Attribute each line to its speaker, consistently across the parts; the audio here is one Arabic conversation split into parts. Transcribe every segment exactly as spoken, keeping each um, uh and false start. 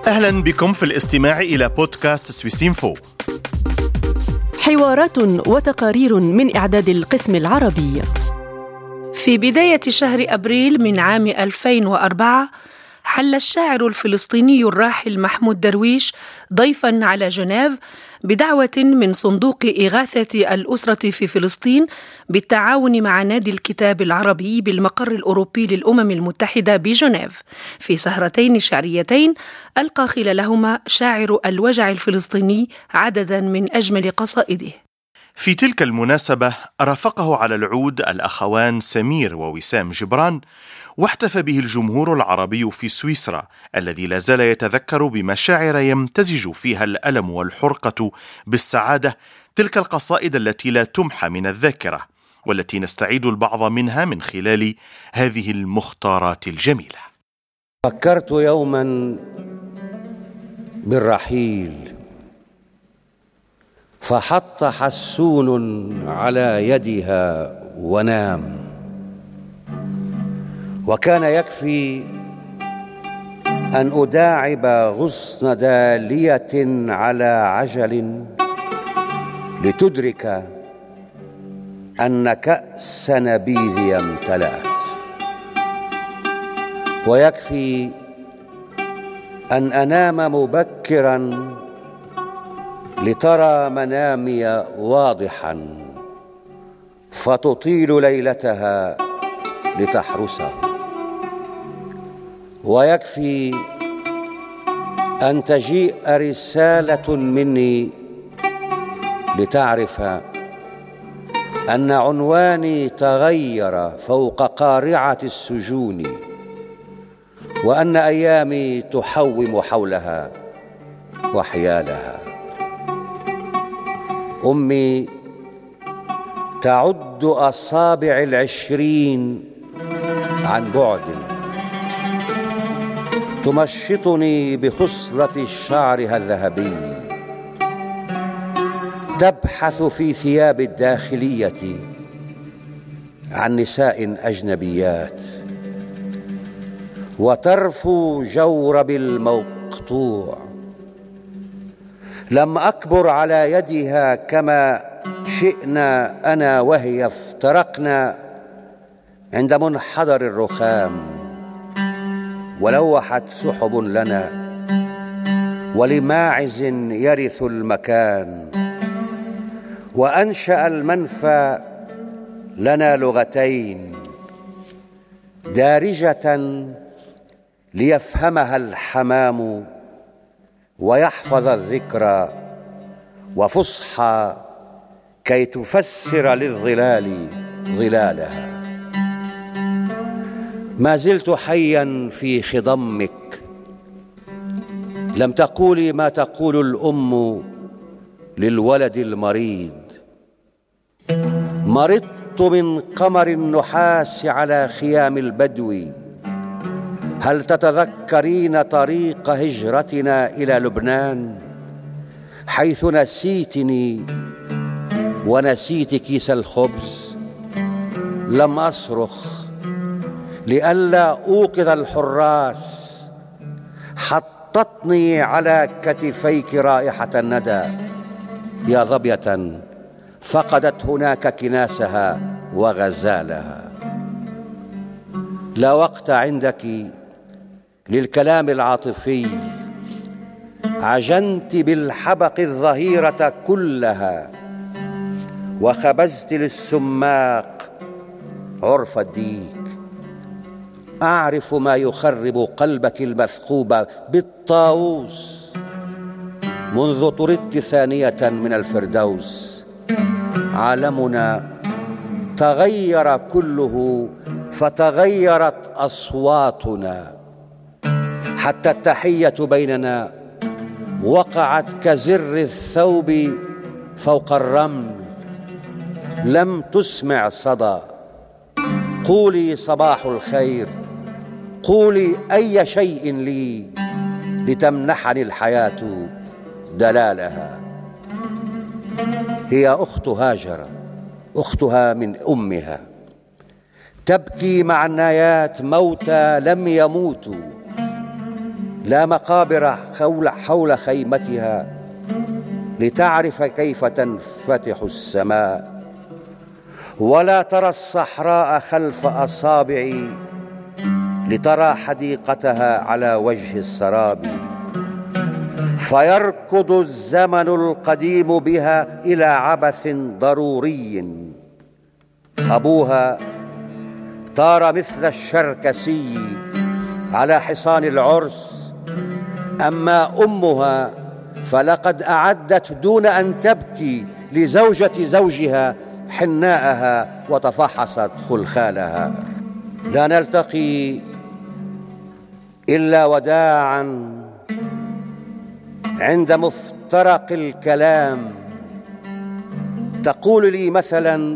Speaker 1: أهلا بكم في الاستماع إلى بودكاست سويسينفو،
Speaker 2: حوارات وتقارير من إعداد القسم العربي.
Speaker 3: في بداية شهر أبريل من عام ألفين وأربعة حل الشاعر الفلسطيني الراحل محمود درويش ضيفاً على جنيف بدعوة من صندوق إغاثة الأسرة في فلسطين بالتعاون مع نادي الكتاب العربي بالمقر الأوروبي للأمم المتحدة بجنيف في سهرتين شعريتين ألقى خلالهما شاعر الوجع الفلسطيني عدداً من أجمل قصائده.
Speaker 1: في تلك المناسبة رافقه على العود الأخوان سمير ووسام جبران، واحتفى به الجمهور العربي في سويسرا الذي لا زال يتذكر بمشاعر يمتزج فيها الألم والحرقة بالسعادة، تلك القصائد التي لا تمحى من الذاكرة والتي نستعيد البعض منها من خلال هذه المختارات الجميلة.
Speaker 4: فكرت يوما بالرحيل فحط حسون على يدها ونام، وكان يكفي أن أداعب غصن دالية على عجل لتدرك أن كأس نبيذي امتلأت، ويكفي أن أنام مبكرا لترى منامي واضحا فتطيل ليلتها لتحرسه، ويكفي أن تجيء رسالة مني لتعرف أن عنواني تغير فوق قارعة السجون، وأن أيامي تحوم حولها وحيالها. أمي تعد أصابع العشرين عن بعد، تمشطني بخصلة شعرها الذهبي، تبحث في ثياب الداخلية عن نساء أجنبيات، وترفو جورب المقطوع. لم أكبر على يدها كما شئنا أنا وهي، افترقنا عند منحدر الرخام، ولوحت سحب لنا ولماعز يرث المكان، وأنشأ المنفى لنا لغتين دارجة ليفهمها الحمام ويحفظ الذكرى، وفصحى كي تفسر للظلال ظلالها. ما زلت حيا في خضمك، لم تقولي ما تقول الأم للولد المريض. مرضت من قمر النحاس على خيام البدو، هل تتذكرين طريق هجرتنا إلى لبنان، حيث نسيتني ونسيت كيس الخبز؟ لم أصرخ لئلا أوقظ الحراس، حطتني على كتفيك رائحة الندى يا ظبية فقدت هناك كناسها وغزالها. لا وقت عندك للكلام العاطفي، عجنت بالحبق الظهيرة كلها، وخبزت للسماق عرف الديك. أعرف ما يخرب قلبك المثقوب بالطاووس منذ طردت ثانية من الفردوس. عالمنا تغير كله فتغيرت أصواتنا، حتى التحية بيننا وقعت كزر الثوب فوق الرمل، لم تسمع صدى. قولي صباح الخير، قولي أي شيء لي لتمنحني الحياة دلالها. هي أخت هاجر، أختها من أمها، تبكي مع النايات موتى لم يموتوا، لا مقابر حول, حول خيمتها لتعرف كيف تنفتح السماء، ولا ترى الصحراء خلف أصابعي لترى حديقتها على وجه السراب. فيركض الزمن القديم بها إلى عبث ضروري. أبوها طار مثل الشركسي على حصان العرس، أما أمها فلقد أعدت دون أن تبكي لزوجة زوجها حناءها وتفحصت خلخالها. لا نلتقي إلا وداعا عند مفترق الكلام. تقول لي مثلا: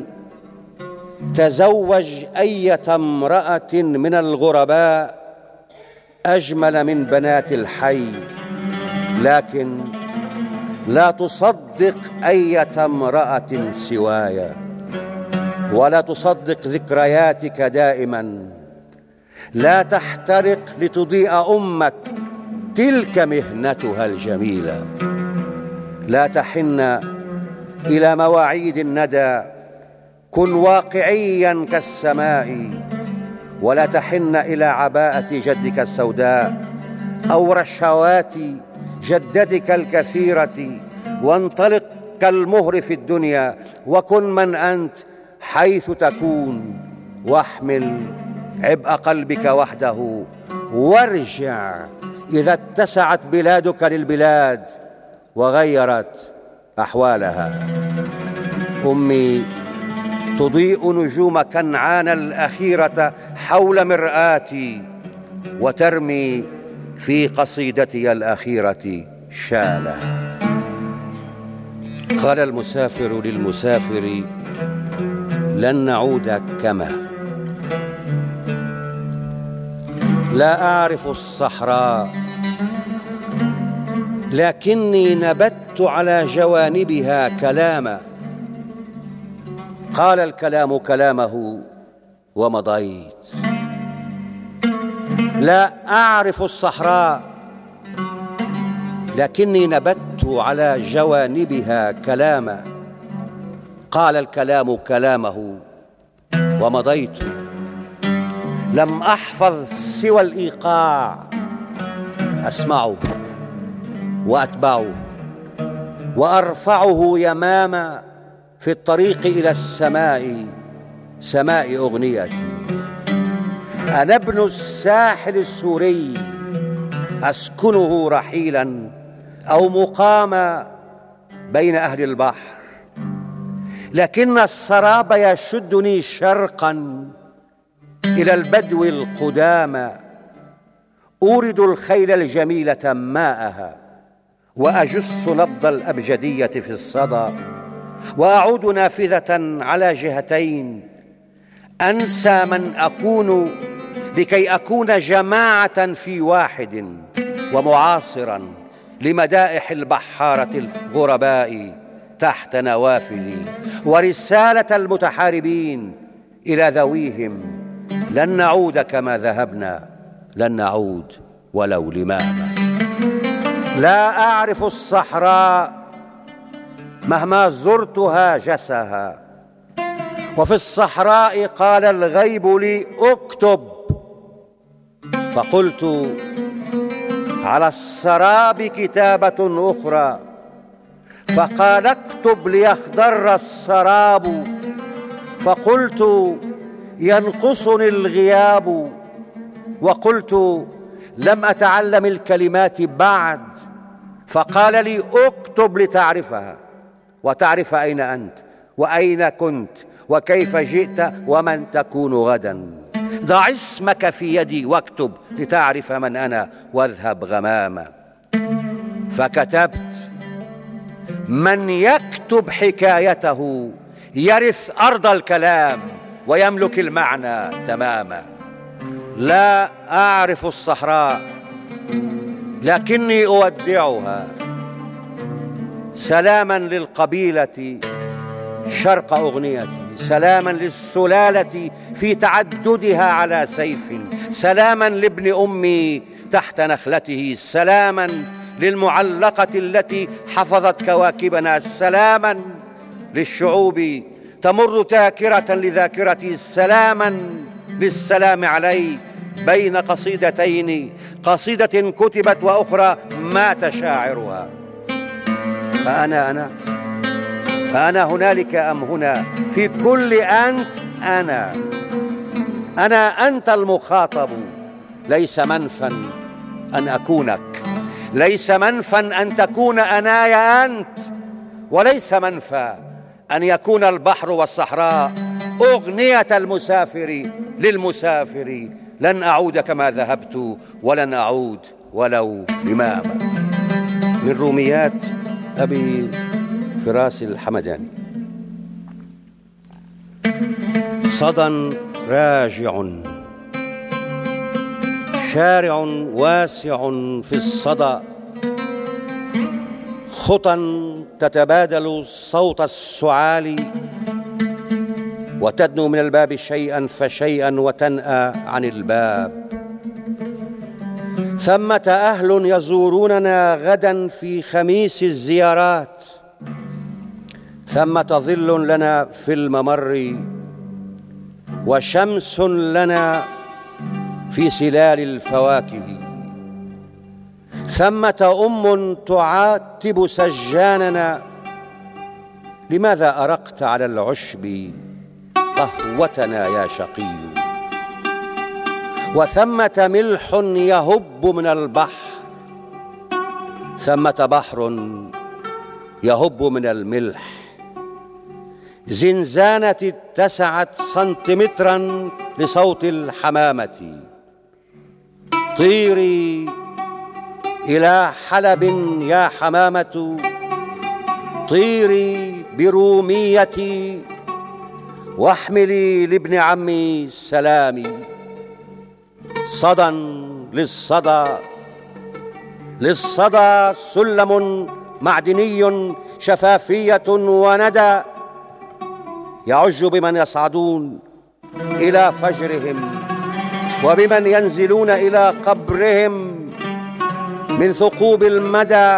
Speaker 4: تزوج أية امرأة من الغرباء أجمل من بنات الحي، لكن لا تصدق أية امرأة سواي، ولا تصدق ذكرياتك دائما. لا تحترق لتضيء أمك، تلك مهنتها الجميلة. لا تحن إلى مواعيد الندى، كن واقعيا كالسماء. ولا تحن إلى عباءة جدك السوداء أو رشوات جدتك الكثيرة، وانطلق كالمهر في الدنيا، وكن من أنت حيث تكون، واحمل عبء قلبك وحده، وارجع إذا اتسعت بلادك للبلاد وغيرت أحوالها. أمي تضيء نجوم كنعان الأخيرة حول مرآتي، وترمي في قصيدتي الأخيرة شالها. قال المسافر للمسافر: لن نعود كما. لا أعرف الصحراء، لكني نبت على جوانبها كلاما. قال الكلام كلامه ومضيت. لا أعرف الصحراء، لكني نبت على جوانبها كلاما. قال الكلام كلامه ومضيت. لم أحفظ سوى الإيقاع، أسمعه وأتبعه وأرفعه يماما في الطريق إلى السماء، سماء أغنيتي. أنا ابن الساحل السوري، أسكنه رحيلا أو مقاما بين أهل البحر، لكن السراب يشدني شرقا إلى البدو القدامى. أورد الخيل الجميلة ماءها، وأجس نبض الأبجدية في الصدى، وأعود نافذة على جهتين. أنسى من أكون لكي أكون جماعة في واحد، ومعاصرا لمدائح البحارة الغرباء تحت نوافذي، ورسالة المتحاربين إلى ذويهم: لن نعود كما ذهبنا، لن نعود ولو لماذا. لا أعرف الصحراء، مهما زرتها جسها. وفي الصحراء قال الغيب لي: اكتب. فقلت: على السراب كتابة أخرى. فقال: اكتب ليخضر السراب. فقلت: ينقصني الغياب. وقلت: لم أتعلم الكلمات بعد. فقال لي: اكتب لتعرفها، وتعرف أين أنت وأين كنت وكيف جئت ومن تكون غدا. ضع اسمك في يدي واكتب لتعرف من أنا، واذهب غماما. فكتبت: من يكتب حكايته يرث أرض الكلام ويملك المعنى تماما. لا أعرف الصحراء، لكني أودعها. سلاما للقبيلة شرق أغنيتي، سلاما للسلالة في تعددها على سيف، سلاما لابن أمي تحت نخلته، سلاما للمعلقة التي حفظت كواكبنا، سلاما للشعوب تمر تاكرة لذاكرتي، سلاما للسلام عليك بين قصيدتين، قصيدة كتبت وأخرى مات شاعرها. فأنا أنا فأنا هنالك أم هنا، في كل أنت أنا أنا أنت المخاطب. ليس منفا أن أكونك، ليس منفا أن تكون أنايا أنت، وليس منفى أن يكون البحر والصحراء أغنية المسافر للمسافر. لن أعود كما ذهبت ولن أعود ولو لماذا. من روميات أبي فراس الحمداني. صدى راجع شارع واسع في الصدى، خطى تتبادل صوت السعال، وتدنو من الباب شيئا فشيئا وتنأى عن الباب. ثمة أهل يزوروننا غدا في خميس الزيارات، ثمة ظل لنا في الممر، وشمس لنا في سلال الفواكه. ثمة أم تعاتب سجاننا، لماذا أرقت على العشب قهوتنا يا شقي. وثمة ملح يهب من البحر، ثمة بحر يهب من الملح. زنزانة اتسعت سنتيمترا لصوت الحمامة، طيري إلى حلب يا حمامة، طيري بروميتي واحملي لابن عمي سلامي. صدى للصدى، للصدى سلم معدني شفافية وندى، يعج بمن يصعدون إلى فجرهم وبمن ينزلون إلى قبرهم من ثقوب المدى.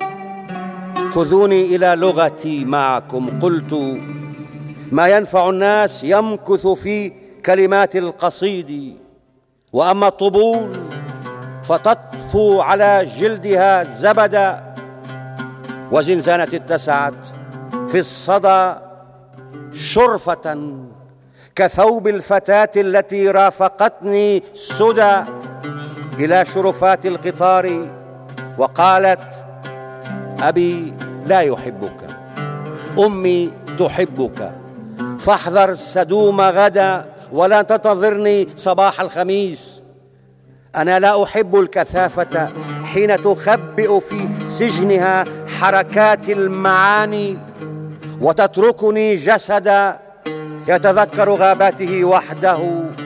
Speaker 4: خذوني إلى لغتي معكم، قلت ما ينفع الناس يمكث في كلمات القصيد، وأما الطبول فتطفو على جلدها زبدا. وزنزانة اتسعت في الصدى شرفة كثوب الفتاة التي رافقتني سدى إلى شرفات القطار، وقالت أبي لا يحبك، أمي تحبك، فاحذر سدوم غدا ولا تنتظرني صباح الخميس. أنا لا أحب الكثافة حين تخبئ في سجنها حركات المعاني، وتتركني جسدا يتذكر غاباته وحده.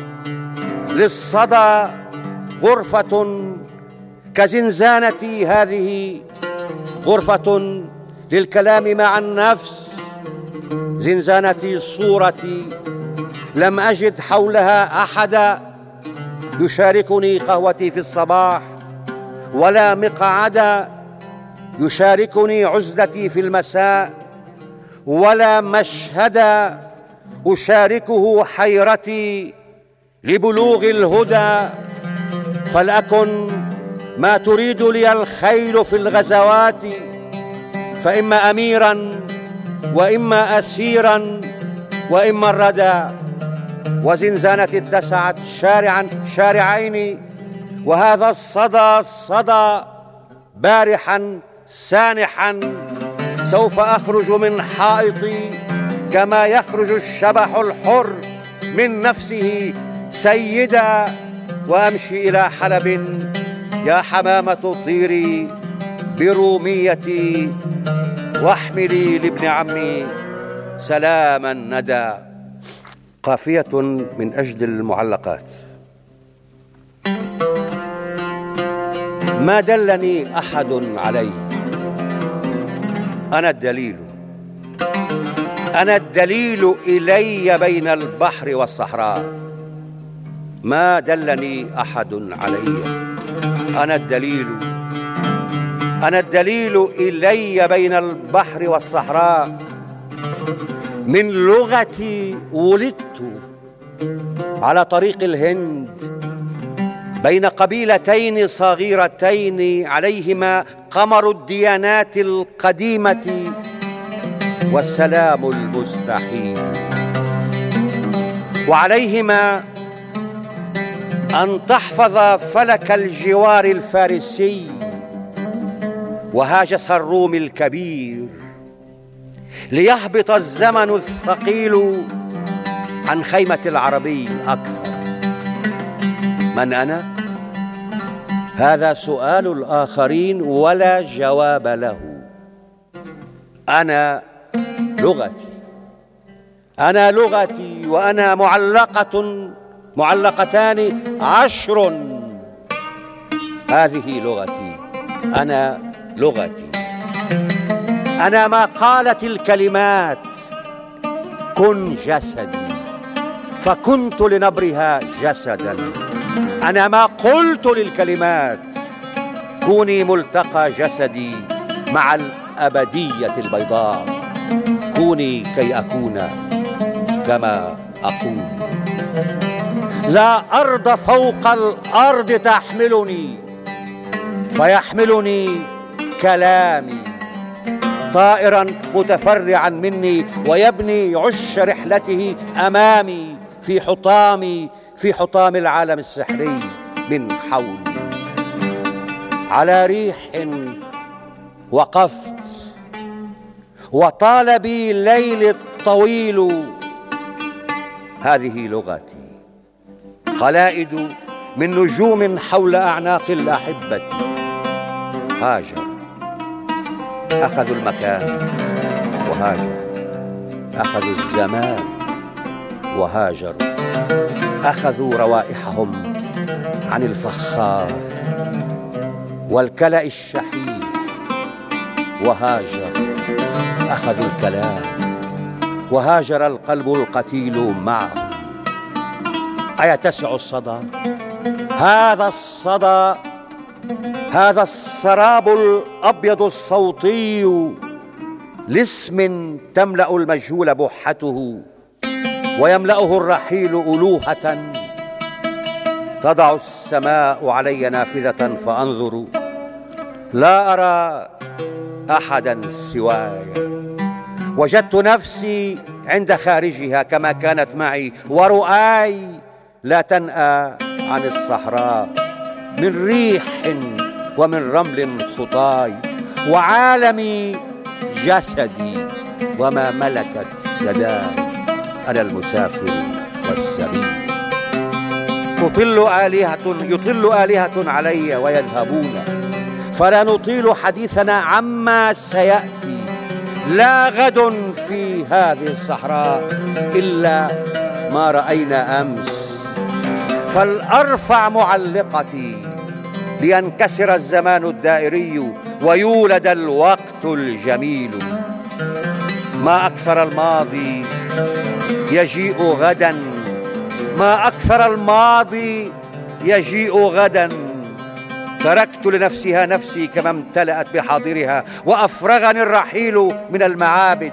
Speaker 4: للصدى غرفة كزنزانتي هذه، غرفة للكلام مع النفس. زنزانتي صورتي، لم أجد حولها أحدا يشاركني قهوتي في الصباح، ولا مقعدا يشاركني عزلتي في المساء، ولا مشهدا أشاركه حيرتي لبلوغ الهدى. فلأكن ما تريد لي الخيل في الغزوات، فإما أميرا وإما أسيرا وإما الردى. وزنزانة اتسعت شارعا شارعين، وهذا الصدى الصدى بارحا سانحا. سوف أخرج من حائطي كما يخرج الشبح الحر من نفسه سيدا، وأمشي إلى حلب يا حمامة طيري بروميتي واحملي لابن عمي سلام الندى. قافية من أجل المعلقات. ما دلني أحد عليه، أنا الدليل، أنا الدليل إلي بين البحر والصحراء. ما دلني أحد علي. أنا الدليل، أنا الدليل إلي بين البحر والصحراء. من لغتي ولدت على طريق الهند بين قبيلتين صغيرتين عليهما قمر الديانات القديمة والسلام المستحيل، وعليهما أن تحفظ فلك الجوار الفارسي وهاجس الروم الكبير، ليهبط الزمن الثقيل عن خيمة العربي أكثر. من أنا؟ هذا سؤال الآخرين ولا جواب له. أنا لغتي، أنا لغتي، وأنا معلقة معلقتان عشر. هذه لغتي، أنا لغتي. أنا ما قالت الكلمات كن جسدي فكنت لنبرها جسدا. أنا ما قلت للكلمات كوني ملتقى جسدي مع الأبدية البيضاء. كوني كي أكون كما أقول. لا أرض فوق الأرض تحملني، فيحملني كلامي طائرا متفرعا مني، ويبني عش رحلته أمامي في حطامي، في حطام العالم السحري من حولي. على ريح وقفت وطال بي الليل الطويل. هذه لغتي، قلائد من نجوم حول أعناق الأحبة. هاجر، أخذوا المكان وهاجر، أخذوا الزمان وهاجروا، أخذوا روائحهم عن الفخار والكلأ الشحيح وهاجروا، أخذوا الكلام وهاجر القلب القتيل معه. أيتسع الصدى؟ هذا الصدى، هذا السراب الأبيض الصوتي لاسم تملأ المجهول بحته ويملأه الرحيل ألوهة. تضع السماء علي نافذة فأنظر، لا أرى أحدا سواي. وجدت نفسي عند خارجها كما كانت معي، ورؤاي لا تنأى عن الصحراء من ريح ومن رمل خطاي. وعالمي جسدي وما ملكت يداي، أنا المسافر والسبيل. تطل آلهة يطل آلهة علي ويذهبون، فلا نطيل حديثنا عما سيأتي. لا غد في هذه الصحراء إلا ما رأينا أمس. فالأرفع معلقتي لينكسر الزمان الدائري ويولد الوقت الجميل. ما أكثر الماضي يجيء غدا، ما أكثر الماضي يجيء غدا. تركت لنفسها نفسي كما امتلأت بحاضرها، وأفرغني الرحيل من المعابد.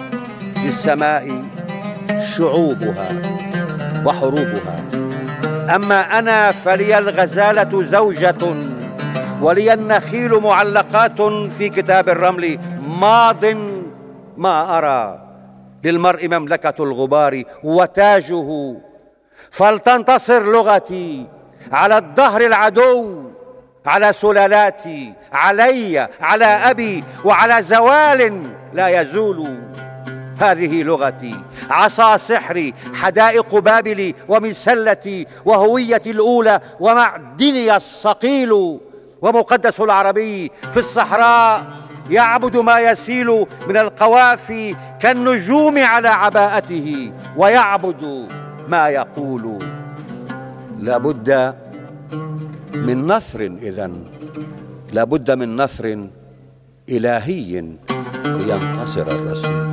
Speaker 4: للسماء شعوبها وحروبها، أما أنا فلي الغزالة زوجة، ولي النخيل معلقات في كتاب الرمل. ماض ما أرى، للمرء مملكة الغبار وتاجه. فلتنتصر لغتي على الدهر العدو، على سلالاتي، علي، على أبي، وعلى زوال لا يزول. هذه لغتي، عصا سحري، حدائق بابلي ومسلتي، وهويتي الأولى، ومعدني الصقيل. ومقدس العربي في الصحراء يعبد ما يسيل من القوافي كالنجوم على عباءته، ويعبد ما يقول. لابد من نثر، إذن لابد من نثر إلهي لينتصر الرسول.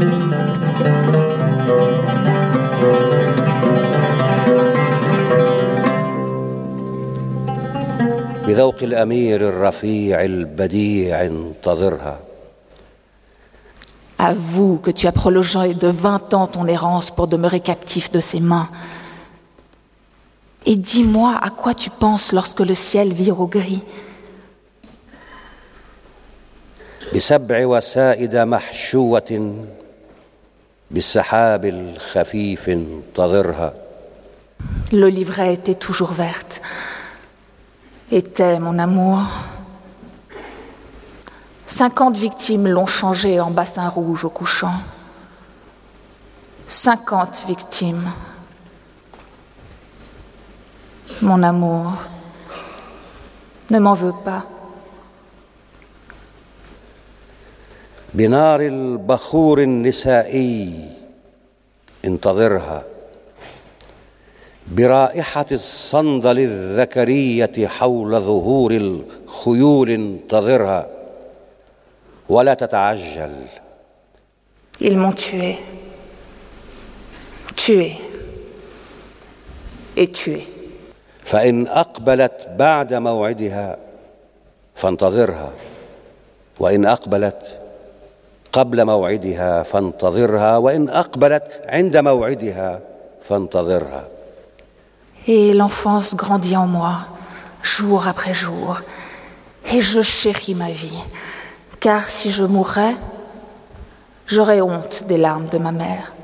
Speaker 4: بذوق الأمير الرفيع البديع انتظرها.
Speaker 5: Avoue que tu as prolongé de vingt ans ton errance pour demeurer captif de ses mains. Et dis-moi à quoi tu penses lorsque le ciel vire au gris.
Speaker 4: بسبع وسائد محشوة بالسحاب الخفيف انتظرها.
Speaker 5: L'olivrée était toujours verte. Était mon amour. Cinquante victimes l'ont changé en bassin rouge au couchant. Cinquante victimes. Mon amour, ne m'en veux pas.
Speaker 4: بنار البخور النسائي انتظرها. برائحة الصندل الذكرية حول ظهور الخيول انتظرها. ولا تتعجل.
Speaker 5: Ils m'ont tué. Tué. Et tué.
Speaker 4: فإن أقبلت بعد موعدها فانتظرها، وإن أقبلت قبل موعدها فانتظرها، وإن أقبلت عند موعدها فانتظرها.
Speaker 5: Et l'enfance grandit en moi, jour après jour, et je chéris ma vie, car si je mourais, j'aurais honte des larmes de ma mère.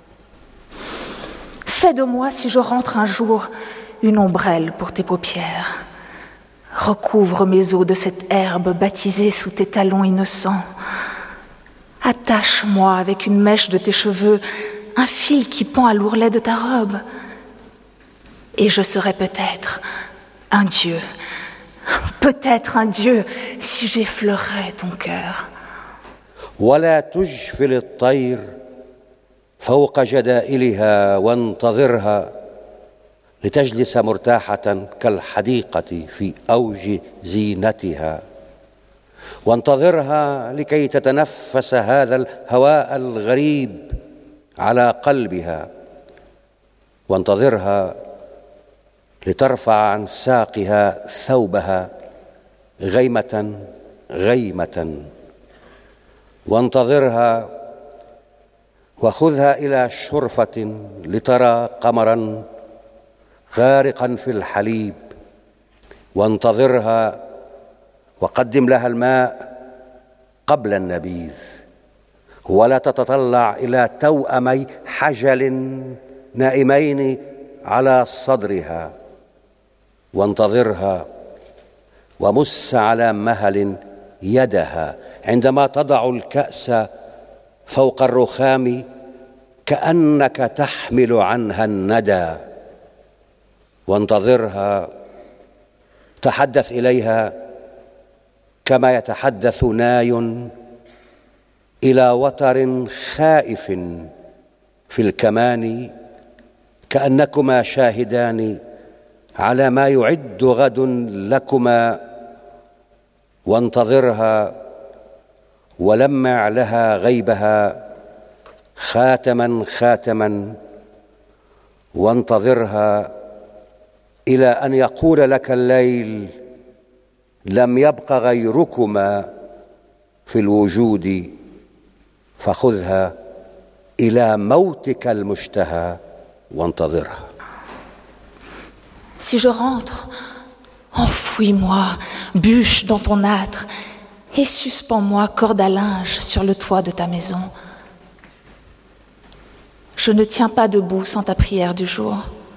Speaker 5: Fais de moi, si je rentre un jour, une ombrelle pour tes paupières. Recouvre mes os de cette herbe baptisée sous tes talons innocents. Attache-moi avec une mèche de tes cheveux, un fil qui pend à l'ourlet de ta robe. Et je serai peut-être un dieu, peut-être un dieu si j'effleurais ton cœur.
Speaker 4: ولا تجفل الطير فوق جدائلها وانتظرها لتجلس مرتاحة كالحديقة في أوج زينتها. وانتظرها لكي تتنفس هذا الهواء الغريب على قلبها. وانتظرها لترفع عن ساقها ثوبها غيمة غيمة. وانتظرها وخذها إلى شرفة لترى قمرا غارقا في الحليب. وانتظرها وقدم لها الماء قبل النبيذ، ولا تتطلع إلى توأمي حجل نائمين على صدرها. وانتظرها ومس على مهل يدها عندما تضع الكأس فوق الرخام كأنك تحمل عنها الندى. وانتظرها تحدث إليها كما يتحدث ناي إلى وتر خائف في الكمان، كأنكما شاهدان على ما يعد غد لكما. وانتظرها ولمع لها غيبها خاتما خاتما. وانتظرها إلى أن يقول لك الليل لم يبق غيركما في الوجود، فخذها إلى موتك المشتهى وانتظرها.
Speaker 5: Si je rentre, enfouis-moi, bûche dans ton âtre, et suspends-moi corde à linge sur le toit de ta maison. Je ne tiens pas debout sans ta prière du jour.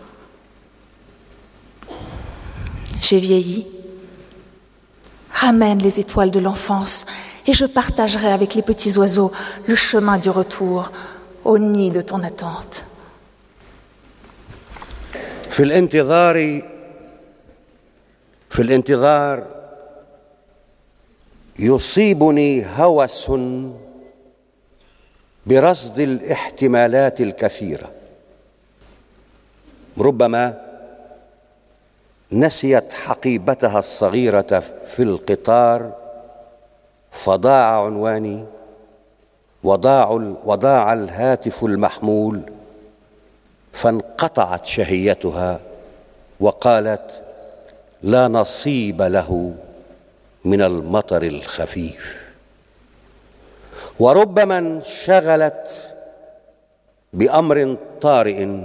Speaker 5: J'ai vieilli. Ramène les étoiles de l'enfance et je partagerai avec les petits oiseaux le chemin du retour au nid de ton attente.
Speaker 4: في الانتظار في الانتظار يصيبني هوس برصد الاحتمالات الكثيرة. ربما نسيت حقيبتها الصغيرة في القطار فضاع عنواني، وضاع, وضاع الهاتف المحمول، فانقطعت شهيتها وقالت: لا نصيب له من المطر الخفيف. وربما انشغلت بأمر طارئ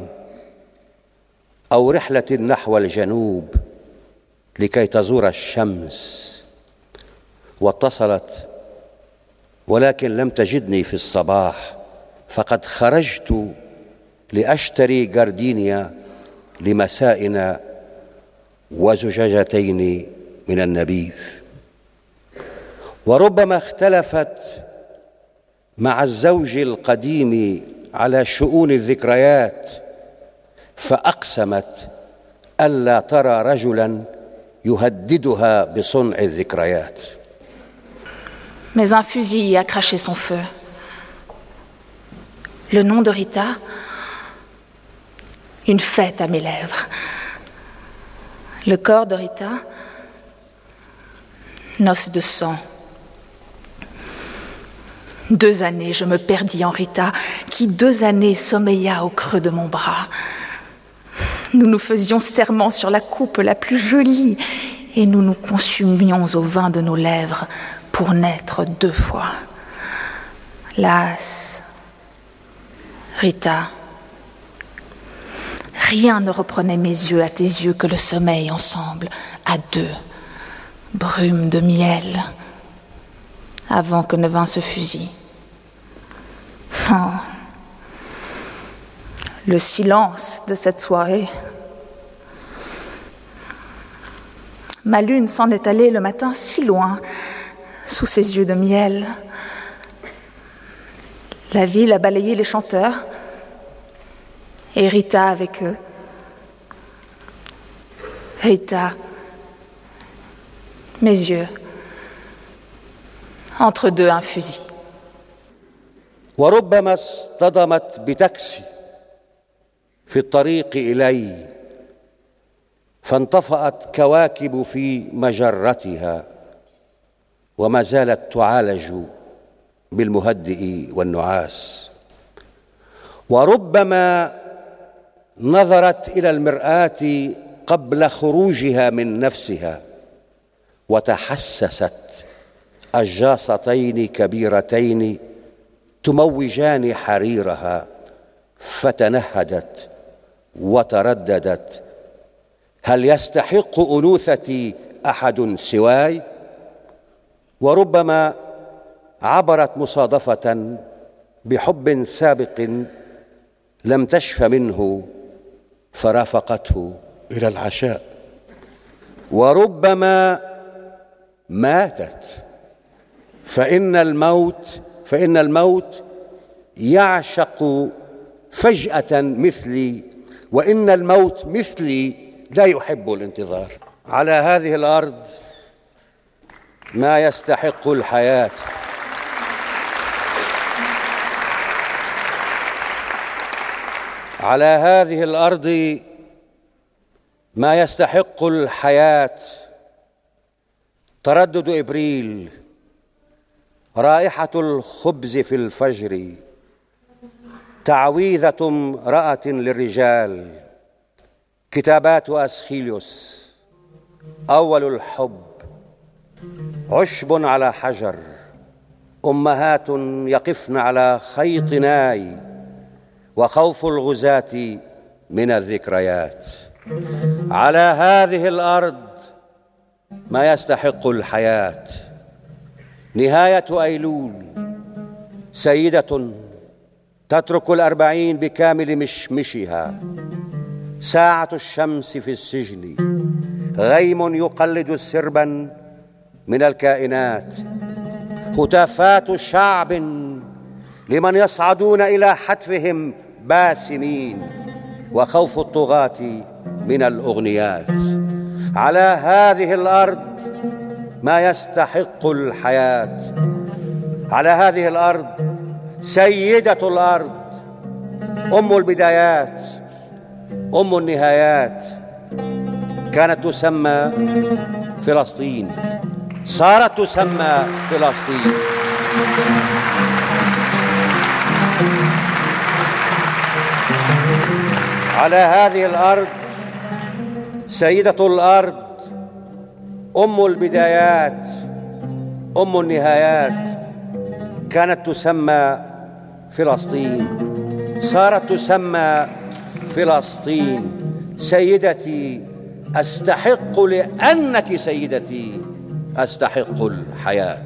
Speaker 4: أو رحلة نحو الجنوب لكي تزور الشمس، واتصلت: ولكن لم تجدني في الصباح، فقد خرجت لأشتري جاردينيا لمسائنا وزجاجتين من النبيذ. وربما اختلفت مع الزوج القديم على شؤون الذكريات، فأقسمت ألا ترى رجلاً يهددها بصنع الذكريات.
Speaker 5: Mais un fusil a craché son feu. Le nom de Rita, une fête à mes lèvres. Le corps de Rita, noce de sang. Deux années, je me perdis en Rita, qui deux années sommeilla au creux de mon bras. Nous nous faisions serment sur la coupe la plus jolie, et nous nous consumions au vin de nos lèvres pour naître deux fois. Las, Rita, rien ne reprenait mes yeux à tes yeux que le sommeil ensemble, à deux, brume de miel, avant que ne vînt ce fusil. Oh, le silence de cette soirée. Ma lune s'en est allée le matin si loin, sous ses yeux de miel. La ville a balayé les chanteurs, et Rita avec eux. Rita, mes yeux, entre deux un fusil.
Speaker 4: وربما اصطدمت بتاكسي في الطريق إلي، فانطفأت كواكب في مجرتها، وما زالت تعالج بالمهدئ والنعاس. وربما نظرت إلى المرآة قبل خروجها من نفسها، وتحسست أجاصتين كبيرتين تموجان حريرها، فتنهدت وترددت: هل يستحق أنوثتي أحد سواي؟ وربما عبرت مصادفة بحب سابق لم تشف منه فرافقته إلى العشاء. وربما ماتت، فإن الموت فإن الموت يعشق فجأة مثلي، وإن الموت مثلي لا يحب الانتظار. على هذه الأرض ما يستحق الحياة. على هذه الأرض ما يستحق الحياة. تردد إبريل، رائحة الخبز في الفجر، تعويذة امرأة للرجال، كتابات أسخيليوس، أول الحب، عشب على حجر، أمهات يقفن على خيط ناي، وخوف الغزاة من الذكريات. على هذه الأرض ما يستحق الحياة. نهاية أيلول، سيدة تترك الأربعين بكامل مشمشها، ساعة الشمس في السجن، غيم يقلد سربا من الكائنات، هتافات شعب لمن يصعدون إلى حتفهم باسمين، وخوف الطغاة من الأغنيات. على هذه الأرض ما يستحق الحياة. على هذه الأرض سيدة الأرض، أم البدايات، أم النهايات، كانت تسمى فلسطين، صارت تسمى فلسطين. على هذه الأرض سيدة الأرض، أم البدايات، أم النهايات، كانت تسمى فلسطين، صارت تسمى فلسطين. سيدتي، أستحق لأنك سيدتي، أستحق الحياة.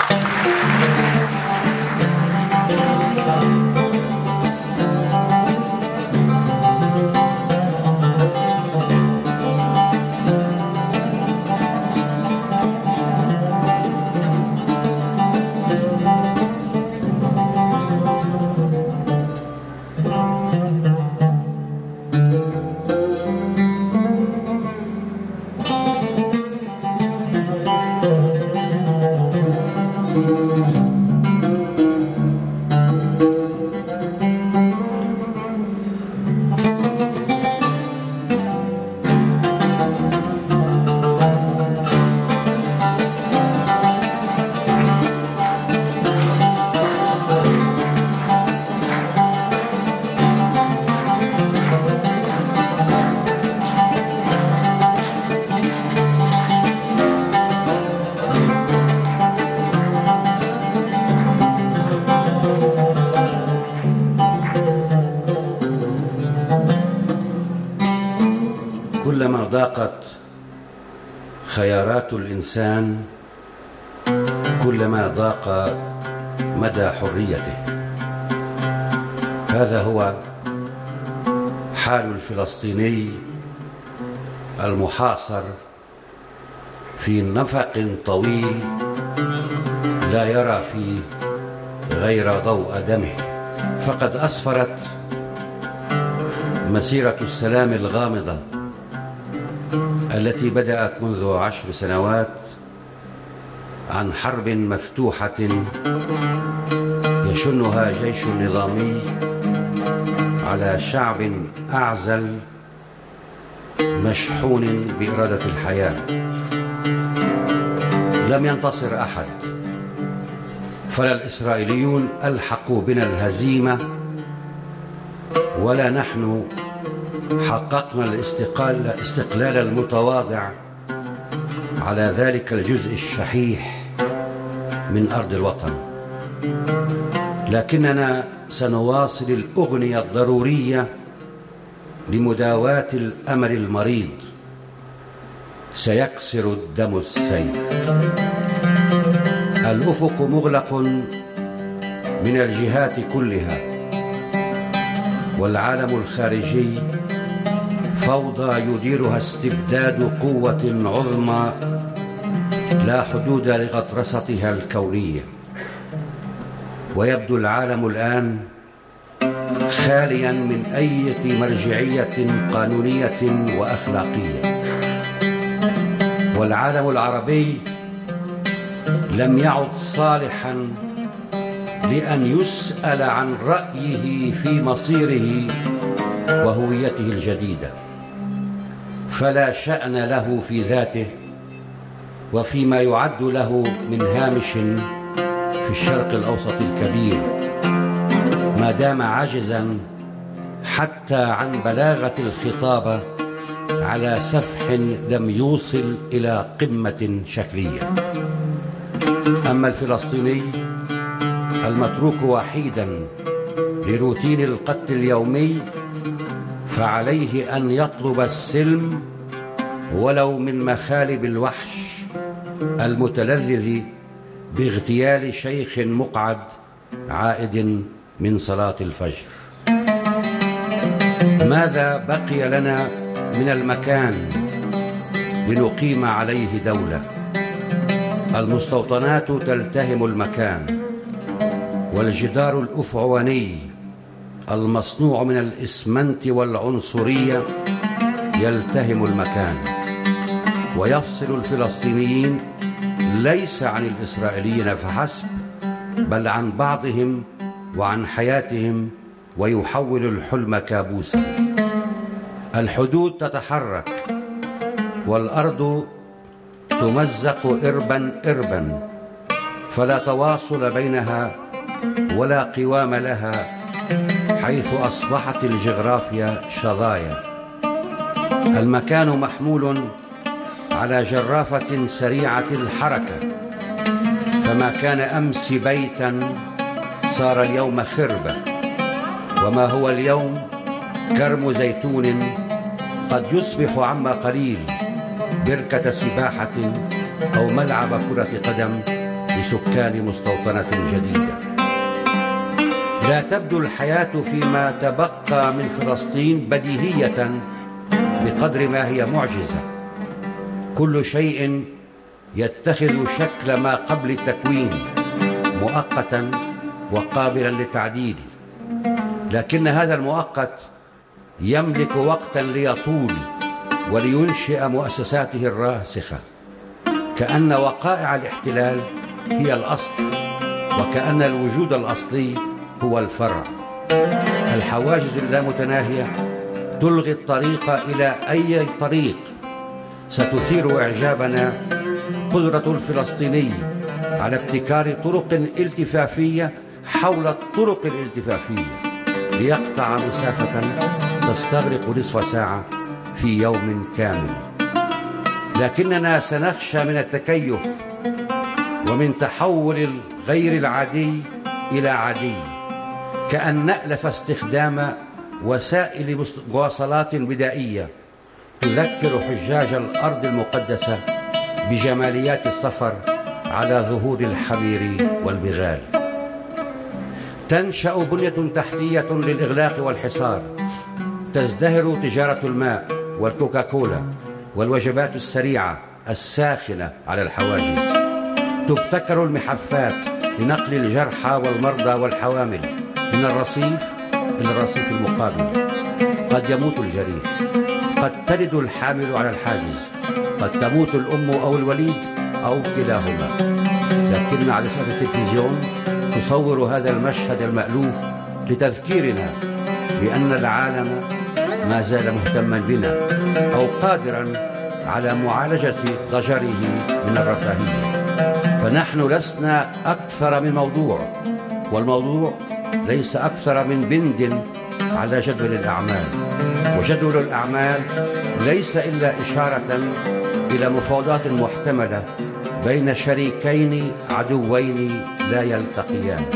Speaker 6: كلما ضاقت خيارات الإنسان كلما ضاق مدى حريته. هذا هو حال الفلسطيني المحاصر في نفق طويل لا يرى فيه غير ضوء دمه. فقد أسفرت مسيرة السلام الغامضة التي بدأت منذ عشر سنوات عن حرب مفتوحة يشنها جيش نظامي على شعب أعزل مشحون بإرادة الحياة. لم ينتصر أحد، فلا الإسرائيليون ألحقوا بنا الهزيمة ولا نحن حققنا الاستقلال الاستقلال المتواضع على ذلك الجزء الشحيح من أرض الوطن. لكننا سنواصل الأغنية الضرورية لمداواة الأمل المريض. سيكسر الدم السيف. الأفق مغلق من الجهات كلها، والعالم الخارجي فوضى يديرها استبداد قوة عظمى لا حدود لغطرستها الكونية. ويبدو العالم الآن خاليا من أي مرجعية قانونية وأخلاقية، والعالم العربي لم يعد صالحا لأن يسأل عن رأيه في مصيره وهويته الجديدة، فلا شأن له في ذاته وفيما يعد له من هامش في الشرق الأوسط الكبير، ما دام عاجزا حتى عن بلاغة الخطابة على سفح لم يوصل إلى قمة شكلية. أما الفلسطيني المتروك وحيدا لروتين القتل اليومي فعليه أن يطلب السلم ولو من مخالب الوحش المتلذذ باغتيال شيخ مقعد عائد من صلاة الفجر. ماذا بقي لنا من المكان لنقيم عليه دولة؟ المستوطنات تلتهم المكان، والجدار الأفعواني المصنوع من الإسمنت والعنصرية يلتهم المكان، ويفصل الفلسطينيين ليس عن الإسرائيليين فحسب، بل عن بعضهم وعن حياتهم، ويحول الحلم كابوسا. الحدود تتحرك والأرض تمزق إربا إربا، فلا تواصل بينها ولا قوام لها حيث أصبحت الجغرافيا شظايا. المكان محمول على جرافة سريعة الحركة، فما كان أمس بيتا صار اليوم خربة، وما هو اليوم كرم زيتون قد يصبح عما قليل بركة سباحة أو ملعب كرة قدم لسكان مستوطنة جديدة. لا تبدو الحياة فيما تبقى من فلسطين بديهية بقدر ما هي معجزة. كل شيء يتخذ شكل ما قبل التكوين، مؤقتا وقابلا للتعديل، لكن هذا المؤقت يملك وقتا ليطول ولينشئ مؤسساته الراسخة، كأن وقائع الاحتلال هي الأصل، وكأن الوجود الأصلي هو الفرع. الحواجز اللامتناهية تلغي الطريق إلى أي طريق. ستثير إعجابنا قدرة الفلسطيني على ابتكار طرق التفافية حول الطرق الالتفافية ليقطع مسافة تستغرق نصف ساعة في يوم كامل. لكننا سنخشى من التكيف ومن تحول الغير العادي إلى عادي، كأن نألف استخدام وسائل مواصلات بدائية تذكر حجاج الأرض المقدسة بجماليات السفر على ظهور الحمير والبغال. تنشأ بنية تحتية للإغلاق والحصار، تزدهر تجارة الماء والكوكاكولا والوجبات السريعة الساخنة على الحواجز، تبتكر المحفات لنقل الجرحى والمرضى والحوامل من الرصيف إلى الرصيف المقابل. قد يموت الجريح، قد تلد الحامل على الحاجز، قد تموت الأم أو الوليد أو كلاهما، لكن عدسات التلفزيون تصور هذا المشهد المألوف لتذكيرنا بأن العالم ما زال مهتما بنا أو قادرا على معالجة ضجره من الرفاهية. فنحن لسنا أكثر من موضوع، والموضوع ليس أكثر من بند على جدول الأعمال، وجدول الأعمال ليس إلا إشارة إلى مفاوضات محتملة بين شريكين عدوين لا يلتقيان.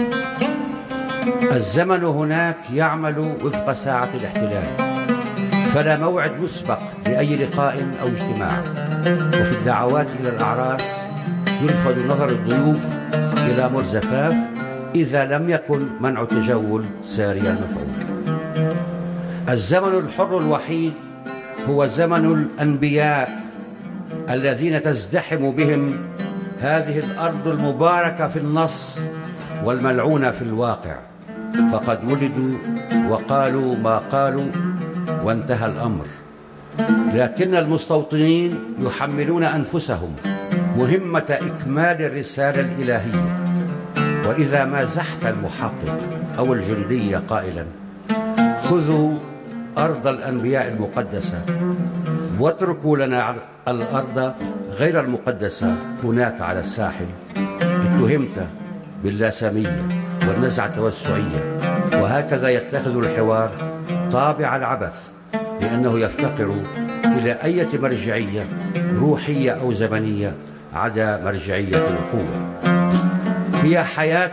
Speaker 6: الزمن هناك يعمل وفق ساعة الاحتلال، فلا موعد مسبق لأي لقاء أو اجتماع، وفي الدعوات إلى الأعراس يلفت نظر الضيوف إلى مرزفاف إذا لم يكن منع التجول ساري المفعول. الزمن الحر الوحيد هو زمن الأنبياء الذين تزدحم بهم هذه الأرض المباركة في النص والملعونة في الواقع، فقد ولدوا وقالوا ما قالوا وانتهى الأمر. لكن المستوطنين يحملون أنفسهم مهمة إكمال الرسالة الإلهية. وإذا مازحت المحقق أو الجندي قائلا خذوا أرض الأنبياء المقدسة واتركوا لنا الأرض غير المقدسة هناك على الساحل، اتهمت باللاسامية والنزعة التوسعية. وهكذا يتخذ الحوار طابع العبث، لأنه يفتقر إلى أي مرجعية روحية أو زمنية عدا مرجعية القوة. هي حياة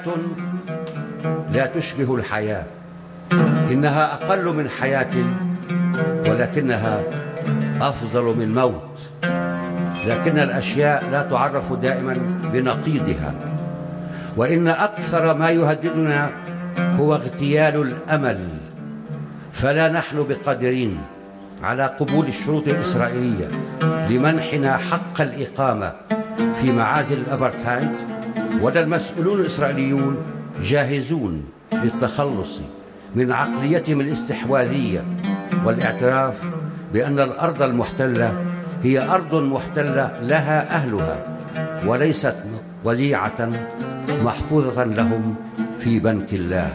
Speaker 6: لا تشبه الحياة، إنها أقل من حياة ولكنها أفضل من موت. لكن الأشياء لا تعرف دائما بنقيضها، وإن أكثر ما يهددنا هو اغتيال الأمل. فلا نحن بقادرين على قبول الشروط الإسرائيلية لمنحنا حق الإقامة في معازل الأبرتايد، ولا المسؤولون الإسرائيليون جاهزون للتخلص من عقليتهم الاستحواذية والاعتراف بأن الأرض المحتلة هي أرض محتلة لها أهلها، وليست وديعة محفوظة لهم في بنك الله.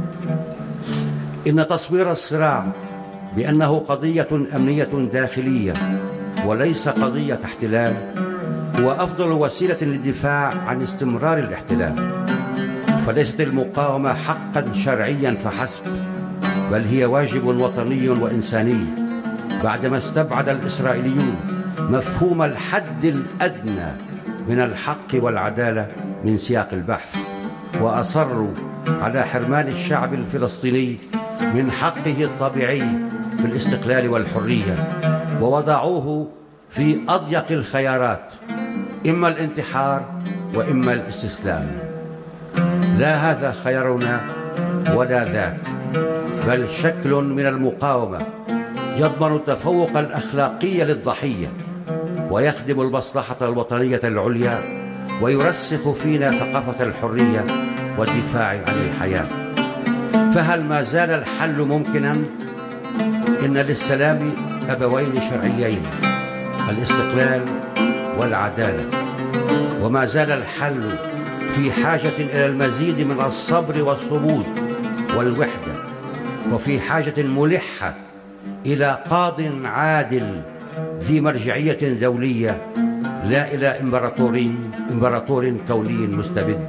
Speaker 6: إن تصوير الصراع بأنه قضية أمنية داخلية وليس قضية احتلال هو أفضل وسيلة للدفاع عن استمرار الاحتلال. فليست المقاومة حقا شرعيا فحسب، بل هي واجب وطني وإنساني، بعدما استبعد الإسرائيليون مفهوم الحد الأدنى من الحق والعدالة من سياق البحث، وأصروا على حرمان الشعب الفلسطيني من حقه الطبيعي في الاستقلال والحرية، ووضعوه في أضيق الخيارات، إما الانتحار وإما الاستسلام. لا هذا خيارنا ولا ذاك، بل شكل من المقاومة يضمن التفوق الأخلاقي للضحية، ويخدم المصلحة الوطنية العليا، ويرسخ فينا ثقافة الحرية والدفاع عن الحياة. فهل ما زال الحل ممكنا؟ إن للسلام أبوين شرعيين، الاستقلال والعدالة، وما زال الحل في حاجة إلى المزيد من الصبر والصمود والوحدة، وفي حاجة ملحة إلى قاض عادل ذي مرجعية دولية، لا إلى إمبراطور إمبراطور كوني مستبد.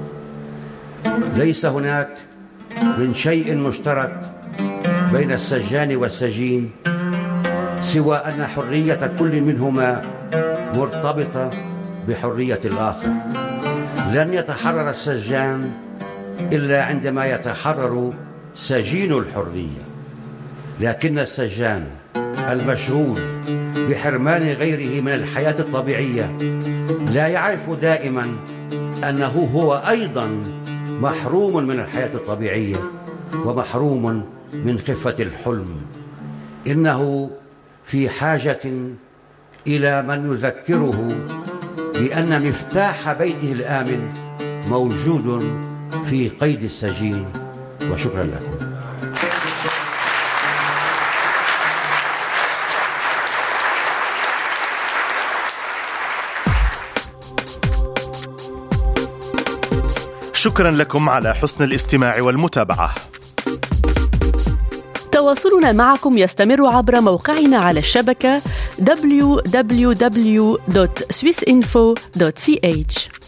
Speaker 6: ليس هناك من شيء مشترك بين السجان والسجين سوى أن حرية كل منهما مرتبطة بحرية الآخر. لن يتحرر السجان إلا عندما يتحرر سجين الحرية، لكن السجان المشغول بحرمان غيره من الحياة الطبيعية لا يعرف دائما أنه هو أيضا محروم من الحياة الطبيعية ومحروم من خفة الحلم. إنه في حاجة إلى من يذكره بأن مفتاح بيته الآمن موجود في قيد السجين. وشكرا لكم.
Speaker 1: شكرا لكم على حسن الاستماع والمتابعة.
Speaker 2: تواصلنا معكم يستمر عبر موقعنا على الشبكة دبليو دبليو دبليو دوت سويس إنفو دوت سي إتش.